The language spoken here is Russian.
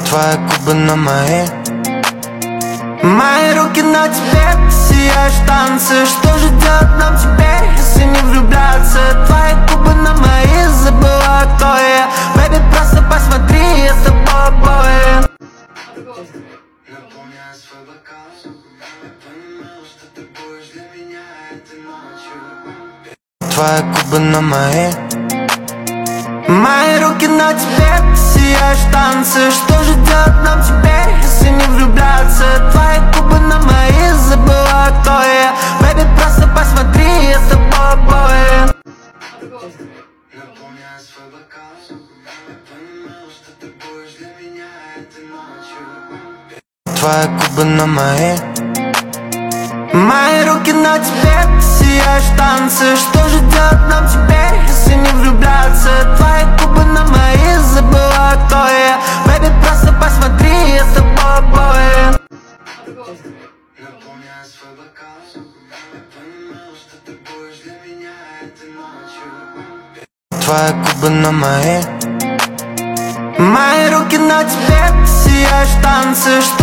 Твои губы на мои, мои руки на тебе, ты сияешь в танце. Что же делать нам теперь, если не влюбляться? Твои губы на мои, забыла, кто я. Бэби, просто посмотри, я с тобой обои. Наполняю свой бокал, я понимаю, что ты будешь для меня этой ночью. Твои губы на мои, мои руки на тебе, ты сияешь в танце. Что же делать нам теперь, если не влюбляться? Твои губы на мои, забыла, кто я. Бэби, просто посмотри, я с тобой обои. Наполняю свой бокал, я понимаю, что ты будешь для меня этой ночью. Твои губы на мои, мои руки на тебе, ты сияешь в танце. Что же делать нам теперь, если не влюбляться? Твои губы на мои, забыла, кто я. Бэби, просто посмотри, я с тобой обои. Наполняю свой бокал, я понимаю, что ты будешь для меня этой ночью. Твои губы на мои, мои руки на тебе, ты сияешь в танце.